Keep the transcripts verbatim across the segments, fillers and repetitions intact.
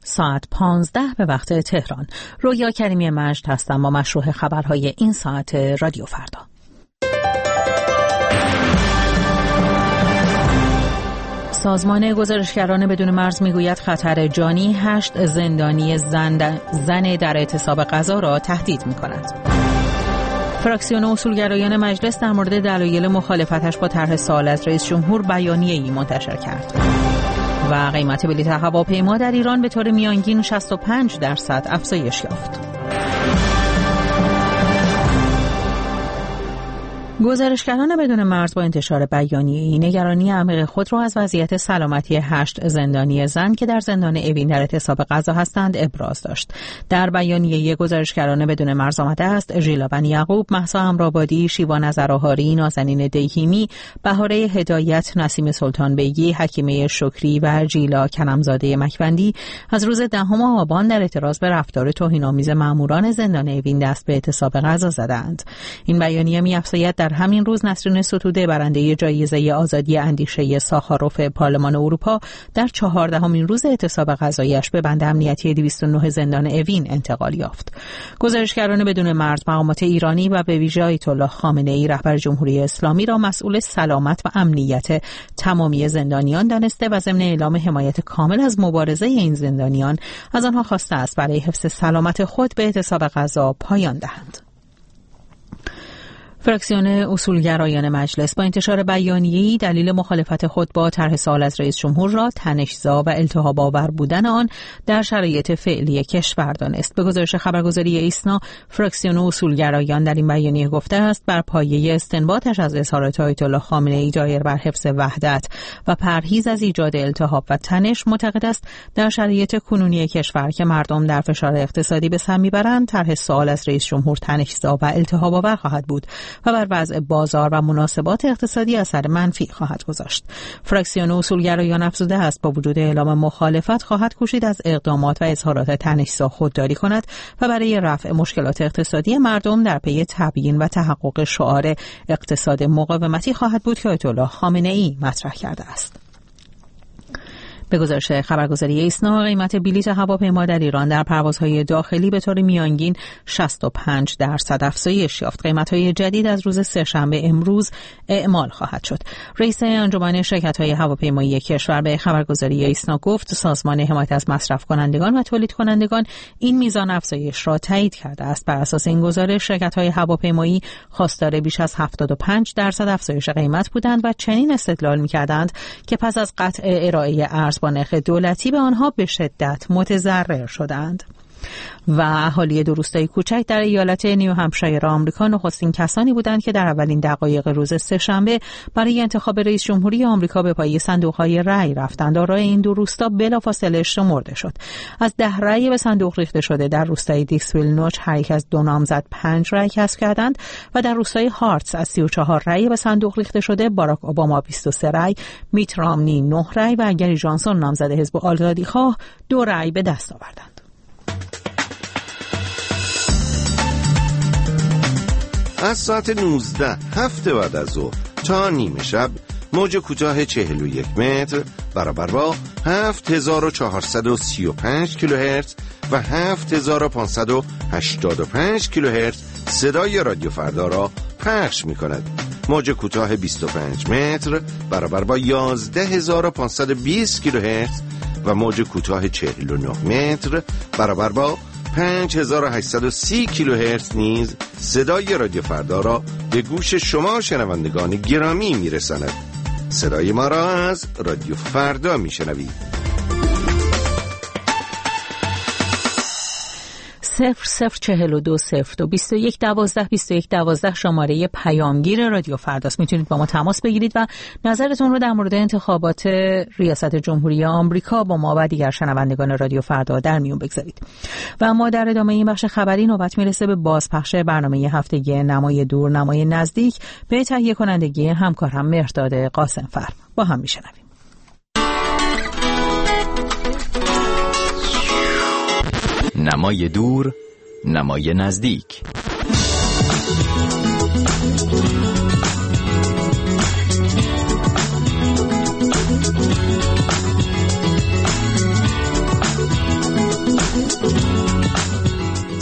ساعت پانزده به وقت تهران. رویا کریمی مجد هستم با مشروع خبرهای این ساعت رادیو فردا. سازمان گزارشگران بدون مرز میگوید خطر جانی هشت زندانی زن, زن در اعتصاب غزه را تهدید می‌کند. فراکسیون اصولگرایان مجلس در مورد دلایل مخالفتش با طرح سوال از رئیس جمهور بیانیه‌ای منتشر کرد. و قیمت بلیط هواپیما در ایران به طور میانگین شصت و پنج درصد افزایش یافت. گزارشگران بدون مرز با انتشار بیانیه‌ای نگرانی عمیق خود را از وضعیت سلامتی هشت زندانی زن که در زندان اوین در اعتصاب غزه هستند ابراز داشت. در بیانیه گزارشگران بدون مرز آمده است ژیلا بنی یعقوب، مهسا امرآبادی، شیوا نظرآهاری، نازنین دیهیمی، بهاره هدایت، نسیم سلطان بیگی، حکیمه شکری و ژیلا کنمزاده مکوندی از روز دهم آبان در اعتراض به رفتار توهین‌آمیز ماموران زندان اوین دست به اعتصاب غزه زدند. این بیانیه می‌افزاید در همین روز نسرین ستوده برنده جایزه آزادی اندیشه ساخاروف پارلمان اروپا در چهاردهمین روز اعتصاب غذایش به بند امنیتی دویست و نه زندان اوین انتقال یافت. گزارشگران بدون مرز مقامات ایرانی و به ویژه آیت الله خامنه‌ای رهبر جمهوری اسلامی را مسئول سلامت و امنیت تمامی زندانیان دانسته و ضمن اعلام حمایت کامل از مبارزه این زندانیان از آنها خواسته است برای حفظ سلامت خود به اعتصاب غذا پایان دهند. فراکسیون اصولگرایان مجلس با انتشار بیانیه‌ای دلیل مخالفت خود با طرح سوال از رئیس جمهور را تنش‌زا و التهاب آور بودن آن در شرایط فعلی کشور دانست. به گزارش خبرگزاری ایسنا، فراکسیون اصولگرایان در این بیانیه گفته است بر پایه استنباطش از اظهارات آیت الله خامنه‌ای دایر بر حفظ وحدت و پرهیز از ایجاد التهاب و تنش معتقد است در شرایط کنونی کشور که مردم در فشار اقتصادی به سر میبرند طرح سوال از رئیس جمهور تنش‌زا و التهاب آور خواهد بود و بر وضع بازار و مناسبات اقتصادی اثر منفی خواهد گذاشت. فراکسیون اصولگرایان افزوده است با وجود اعلام مخالفت خواهد کوشید از اقدامات و اظهارات تنش‌زا خودداری کند و برای رفع مشکلات اقتصادی مردم در پی تبیین و تحقق شعار اقتصاد مقاومتی خواهد بود که آیت الله خامنه‌ای مطرح کرده است. به گزارش خبرگزاری ایسنا، قیمت بلیط هواپیما در ایران در پروازهای داخلی به طور میانگین شصت و پنج درصد افزایش یافت. قیمت‌های جدید از روز سه‌شنبه امروز اعمال خواهد شد. رئیس انجمن شرکت‌های هواپیمایی کشور به خبرگزاری ایسنا گفت سازمان حمایت از مصرف کنندگان و تولید کنندگان این میزان افزایش را تایید کرده است. بر اساس این گزارش شرکت‌های هواپیمایی خواستار بیش از هفتاد و پنج درصد افزایش قیمت بودند و چنین استدلال می‌کردند که پس از قطع ارائه ارز با نرخ دولتی به آنها به شدت متضرر شدند. و اهالی دو روستای کوچک در ایالت نیو همپشایر آمریکا نخستین کسانی بودند که در اولین دقایق روز سه‌شنبه برای انتخاب رئیس جمهوری آمریکا به پای صندوق‌های رأی رفتند. آرای این دو روستا بلافاصله شمرده شد. از ده رأی به صندوق ریخته شده در روستای دیکسویل نوچ هر یک از دو نامزد پنج رأی کسب کردند و در روستای هارتس از سی و چهار رأی به صندوق ریخته شده باراک اوباما بیست و سه رأی، میت رامنی نه رأی و گری جانسون نامزد حزب آزادیخواه دو رأی به دست آوردند. از ساعت نوزده هفته بعد از ظهر تا نیمه شب موج کوتاه چهل و یک متر برابر با هفت هزار و چهارصد و سی و پنج کیلوهرتز و هفت هزار و پانصد و هشتاد و پنج کیلوهرتز صدای رادیو فردا را پخش می کند. موج کوتاه بیست و پنج متر برابر با یازده هزار و پانصد و بیست کیلوهرتز و موج کوتاه چهل و نه متر برابر با پنج هزار و هشتصد و سی کیلوهرتز نیز صدای رادیو فردا را به گوش شما شنوندگان گرامی میرساند. صدای ما را از رادیو فردا میشنوید. صفر صفر چهل و دو صفر دو بیست و یک دوازده بیست و یک دوازده شماره پیامگیر رادیو فرداست. میتونید با ما تماس بگیرید و نظرتون رو در مورد انتخابات ریاست جمهوری آمریکا با ما و دیگر شنوندگان رادیو فردا در میون بگذارید. و ما در ادامه این بخش خبری نوبت میرسه به بازپخش برنامه هفتگی نمای دور نمای نزدیک به تهیه کنندگی همکارم مهرداد قاسم‌فر. با هم میشنویم. نمای دور، نمای نزدیک.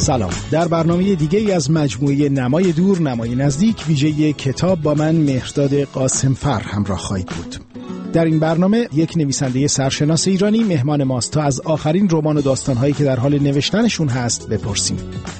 سلام. در برنامه دیگه ای از مجموعه نمای دور نمای نزدیک ویژه کتاب با من مهرداد قاسمفر همراه خواهید بود. در این برنامه یک نویسنده سرشناس ایرانی مهمان ماست تا از آخرین رمان و داستان‌هایی که در حال نوشتنشون هست بپرسیم.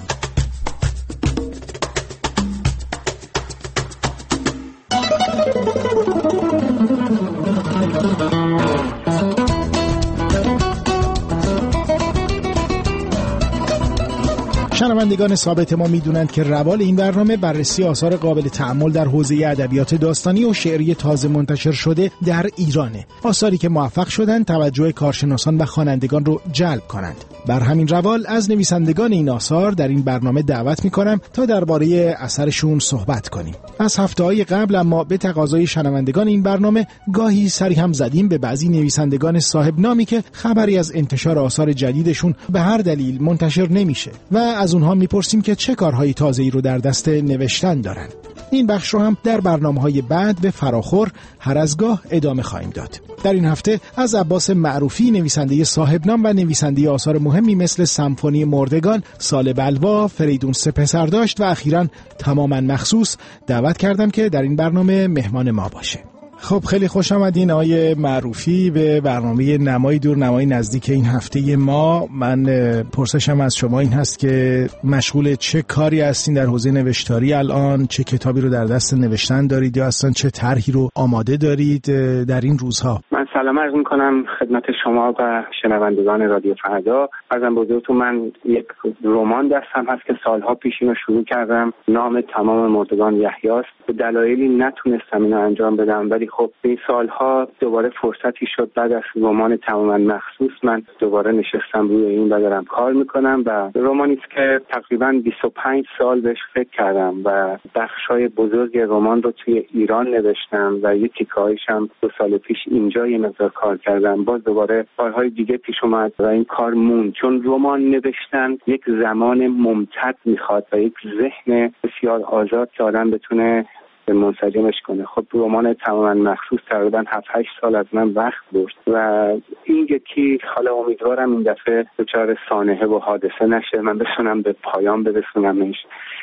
شنوندگان ثابت ما میدونند که روال این برنامه بررسی آثار قابل تأمل در حوزه ادبیات داستانی و شعری تازه منتشر شده در ایرانه. آثاری که موفق شدن توجه کارشناسان و خوانندگان رو جلب کنند. بر همین روال از نویسندگان این آثار در این برنامه دعوت میکنم تا درباره اثرشون صحبت کنیم. از هفته‌های قبل اما به تقاضای شنوندگان این برنامه گاهی سری هم زدیم به بعضی نویسندگان صاحب نامی که خبری از انتشار آثار جدیدشون به هر دلیل منتشر نمیشه و از اونها میپرسیم که چه کارهای تازه‌ای رو در دست نوشتن دارن. این بخش رو هم در برنامه‌های بعد به فراخور هر از گاه ادامه خواهیم داد. در این هفته از عباس معروفی نویسنده صاحب نام و نویسنده آثار مهمی مثل سمفونی مردگان، سال بلوا، فریدون سه پسر داشت و اخیراً تماماً مخصوص دعوت کردم که در این برنامه مهمان ما باشه. خب خیلی خوش آمدین آقای معروفی به برنامه نمای دور نمای نزدیک این هفته ما. من پرسشم از شما این هست که مشغول چه کاری هستین در حوزه نوشتاری الان؟ چه کتابی رو در دست نوشتن دارید یا اصلا چه طرحی رو آماده دارید در این روزها؟ من سلام عرض می‌کنم خدمت شما و شنوندگان رادیو فردا. عرضم بزرگتون من یک رمان دستم هست که سالها پیش اینو شروع کردم. نام تمام مردگان یحیاست. به دلایلی نتونستم اینو انجام بدم ولی خب این سالها دوباره فرصتی شد بعد از رمان تماما مخصوص من دوباره نشستم روی این و دارم کار میکنم و رمانی است که تقریبا بیست و پنج سال بهش فکر کردم و بخشای بزرگ رمان رو توی ایران نوشتم و یک تیکه‌هایش هم دو سال پیش اینجا یه مقدار کار کردم. باز دوباره کارهای دیگه پیش اومد و این کار موند، چون رمان نوشتن یک زمان ممتد میخواد و یک ذهن بسیار آزاد که آدم بتونه منسجمش کنه. خب رمان تماما مخصوص تقریبا هفت هشت سال از من وقت برد و این یکی حالا امیدوارم این دفعه دچار سانحه و حادثه نشه، من بتونم به پایان برسونمش.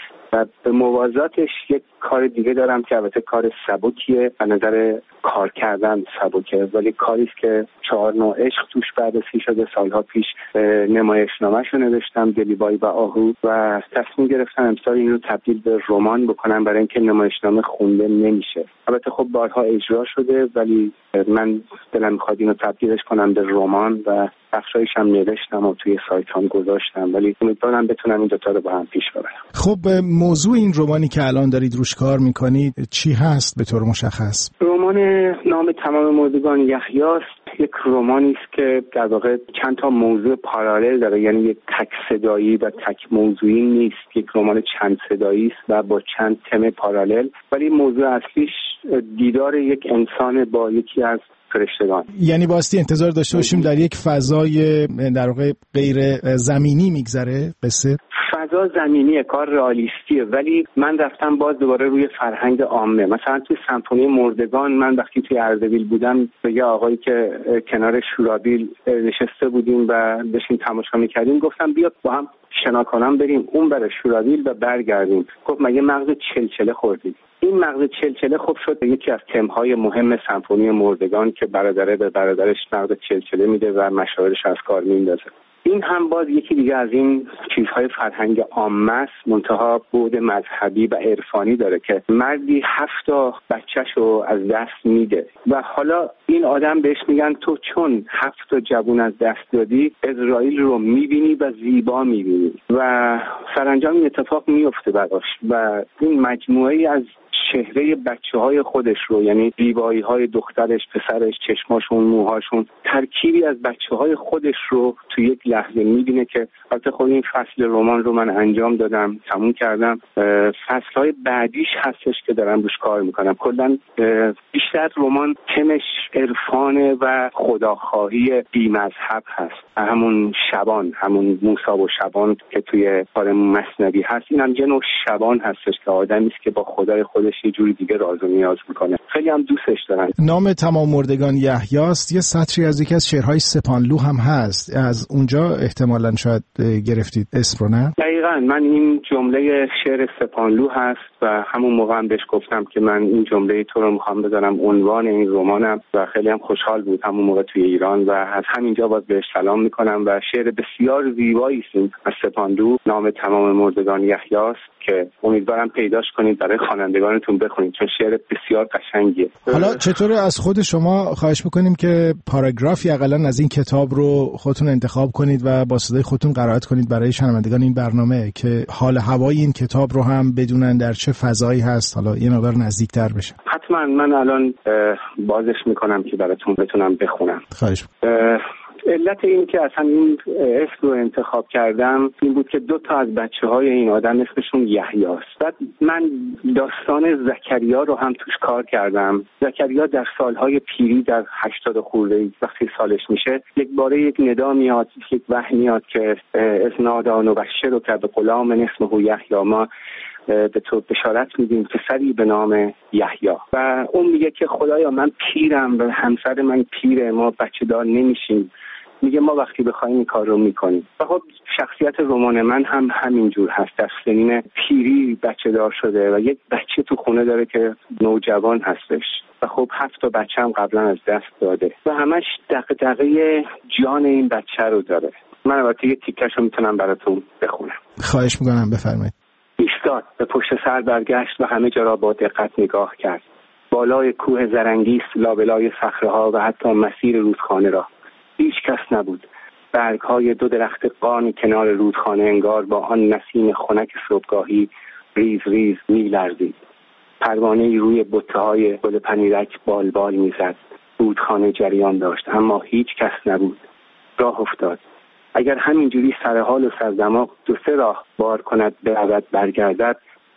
و به موازاتش یک کار دیگه دارم که البته کار سبکیه، به نظر کار کردن سبکه ولی کاری است که چهار نوع عشق توش بررسی شده. سالها پیش نمایشنامه‌شو نوشتم، دلیبایی و آهو، و تصمیم گرفتم امسال این رو تبدیل به رمان بکنم برای اینکه نمایشنامه خونده نمیشه. البته خب بارها اجرا شده ولی من دلم می‌خواد اینو تبدیلش کنم به رمان و بخشایش هم نوشتم و توی سایتام گذاشتم ولی امیدوارم بتونم این دوتا رو با هم پیش ببرم. خب موضوع این رمانی که الان دارید روش کار میکنید چی هست به طور مشخص؟ رمان نام تمام مردگان یحیاست. یک رمانی است که در واقع چند تا موضوع پارالل داره، یعنی یک تک صدایی و تک موضوعی نیست، یک رمان چند صدایی است و با چند تم پارالل، ولی موضوع اصلیش دیدار یک انسان با یکی از فرشتگان. یعنی باستی انتظار داشته باشیم در یک فضای در واقع غیر زمینی میگذره قصه؟ فضا زمینیه، کار رئالیستیه، ولی من رفتم باز دوباره روی فرهنگ عامه. مثلا توی سمفونی مردگان من وقتی توی اردبیل بودم به یه آقایی که کنار شورابیل نشسته بودیم و داشتیم تماشا میکردیم گفتم بیا با هم شنا کنم بریم اون برای شورابیل و برگردیم. گفت مگه مغز چلچله خوردید؟ این مغز چلچله خب شد یکی از تم‌های مهم سمفونی مردگان که برادره به برادرش مغز چلچله میده و مشاعرش از کار میندازه. این هم باز یکی دیگه از این چیزهای فرهنگ عامه است، منتها بعد مذهبی و عرفانی داره که مردی هفت تا بچه‌شو از دست میده و حالا این آدم بهش میگن تو چون هفت تا جوون از دست دادی اسرائیل رو میبینی و زیبا میبینی و سرانجام این اتفاق میفته براش و این مجموعه از چهره بچه‌های خودش رو، یعنی زیبایی‌های دخترش، پسرش، چشماشون، موهاشون، ترکیبی از بچه‌های خودش رو تو یک لحظه می‌بینه که البته خود این فصل رمان رو من انجام دادم، تموم کردم. فصل‌های بعدیش هستش که دارم روش کار می‌کنم. کلاً بیشتر رمان تمش عرفان و خداخواهی بی‌مذهب هست. همون شبان، همون موسی و شبان که توی کار مثنوی هست، اینم یه نوع شبان هستش که آدمی است که با خدای خودش یه جوری دیگه راز و نیاز میکنه. خیلی هم دوستش دارن. نام تمام مردگان یحیاست. یه سطری از یکی از شعرهای سپانلو هم هست، از اونجا احتمالاً شاید گرفتید اسم رو، نه؟ دقیقاً دقیقاً من این جمله شعر سپانلو هست و همون موقع هم بهش گفتم که من این جمله تو رو میخوام بذارم عنوان این رمانم و خیلی هم خوشحال بود همون موقع توی ایران و از همینجا باز بهش سلام میکنم و شعر بسیار زیبایی است از سپانلو، نام تمام مردگان یحیاست که امیدوارم پیداش کنید برای خوانندگانتون بخونید چون شعر بسیار قشنگیه. حالا چطور از خود شما خواهش میکنیم که پاراگرافی حداقل از این کتاب رو خودتون انتخاب کنید و با صدای خودتون قرائت کنید برای شنوندگان این برنامه که حال هوای این کتاب رو هم بدونن در چه فضایی هست، حالا یه مقدار نزدیکتر بشه. حتما من الان بازش میکنم که براتون بتونم بخونم. خواهش علت این که اصلا این اسم رو انتخاب کردم این بود که دو تا از بچه های این آدم اسمشون یحیاست. بعد من داستان زکریا رو هم توش کار کردم. زکریا در سالهای پیری در هشتاد خورده وقتی سالش میشه یک باره یک ندا میاد، یک وحی میاد که اسنادان و بشر رو که به غلام اسمه یحیی ما به تو بشارت میدیم پسری به نام یحیی و اون میگه که خدایا من پیرم و همسر من پیره، ما بچه دار نمیشیم. میگه ما وقتی بخوایم این کار رو میکنیم. و خب شخصیت رمان من هم همینجور هست، در سنین پیری بچه دار شده و یک بچه تو خونه داره که نوجوان هستش و خب هفت تا بچه هم قبلا از دست داده و همش دغدغه جان این بچه رو داره. من البته یه تیکش رو میتونم براتون بخونم. خواهش میکنم بفرمایید. ایستاد، به پشت سر برگشت و همه جا را با دقت نگاه کرد. بالای کوه زرنگیس، لابلای صخره‌ها و حتی مسیر رودخانه را. هیچ کس نبود. برگ‌های دو درخت قان کنار رودخانه انگار با آن نسیم خنک صبحگاهی ریز ریز می‌لرزید. پروانه‌ای روی بوته‌های گل پنیرک بالبال می‌زد. رودخانه جریان داشت اما هیچ کس نبود. راه افتاد. اگر همینجوری سر حال و سر دماغ دو سه راه بار کند برود برگردد،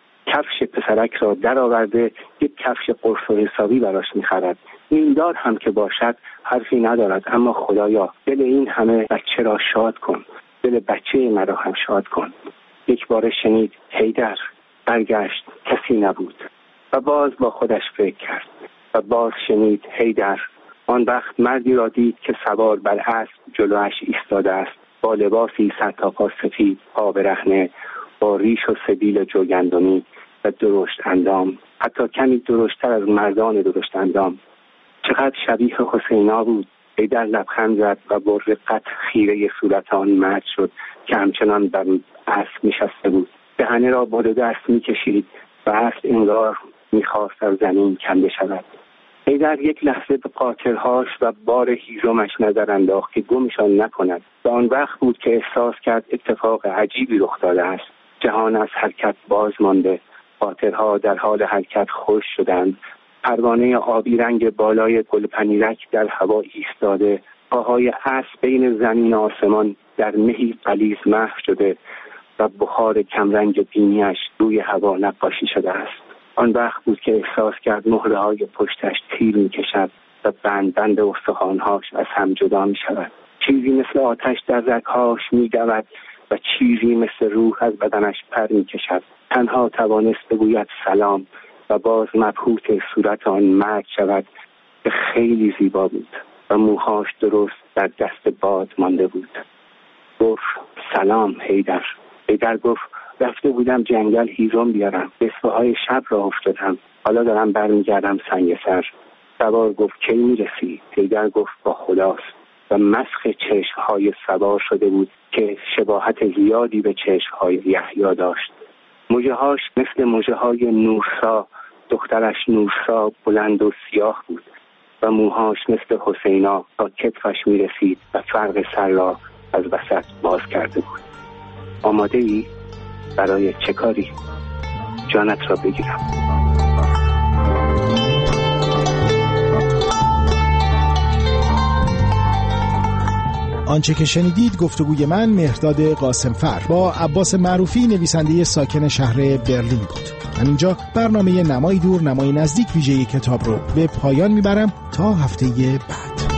کفش پسرک را در آورده یک کفش قرص و حسابی براش می‌خرد. این دار هم که باشد حرفی ندارد، اما خدایا دل این همه بچه را شاد کن، دل بچه مرا هم شاد کن. یک بار شنید حیدر، برگشت کسی نبود و باز با خودش فکر کرد و باز شنید حیدر. آن وقت مردی را دید که سوار بر اسب جلویش ایستاده است، با لباسی سر تا پا سفید، پا برهنه، با ریش و سبیل جوگندمی و درشت اندام، حتی کمی درشتر از مردان درشت اندام. چقدر شبیه حسینا بود. حیدر لبخند زد و با رقت خیره صورت آن مرد شد که همچنان بر اسب نشسته بود. دهنه را با دو دست می‌کشید و اسب انگار می‌خواست از زمین کنده شود. حیدر یک لحظه به قاطرهاش و بار هیزمش نظر انداخت که گمشان نکند و آن وقت بود که احساس کرد اتفاق عجیبی رخ داده است. جهان از حرکت باز مانده، قاطرها در حال حرکت خشک شدند. پروانه آبی رنگ بالای گل پنیرک در هوا ایستاده، پاهای اسب بین زمین و آسمان در مهی غلیظ محو شده و بخار کمرنگ بینیش روی هوا نقاشی شده است. آن وقت بود که احساس کرد مهره های پشتش تیر می کشد و بند بند استخوان‌هاش از هم جدا می شود. چیزی مثل آتش در رگ‌هاش می دود و چیزی مثل روح از بدنش پر می کشد. تنها توانست بگوید سلام و باز مبهوت صورت آن مرد شود که خیلی زیبا بود و موهاش درست در دست باد مانده بود. گفت سلام حیدر. حیدر گفت رفته بودم جنگل هیزم بیارم، بسته های شب را افتادم، حالا دارم برمیگردم سنگ سر. سوار گفت کی میرسی؟ حیدر گفت با خداست و مسخ چشمهای سوار شده بود که شباهت زیادی به چشمهای یحیی داشت. موجهاش مثل موجههای نورسا، دخترش نورسا بلند و سیاه بود و موهاش مثل حسینا تا کتفش میرسید و فرق سر را از وسط باز کرده بود. آماده ای؟ برای چه کاری؟ جانت را بگیرم. آنچه که شنیدید گفتگوی من مهرداد قاسمفر با عباس معروفی نویسنده ساکن شهر برلین بود. من اینجا برنامه نمای دور نمای نزدیک ویژه کتاب رو به پایان میبرم تا هفته بعد.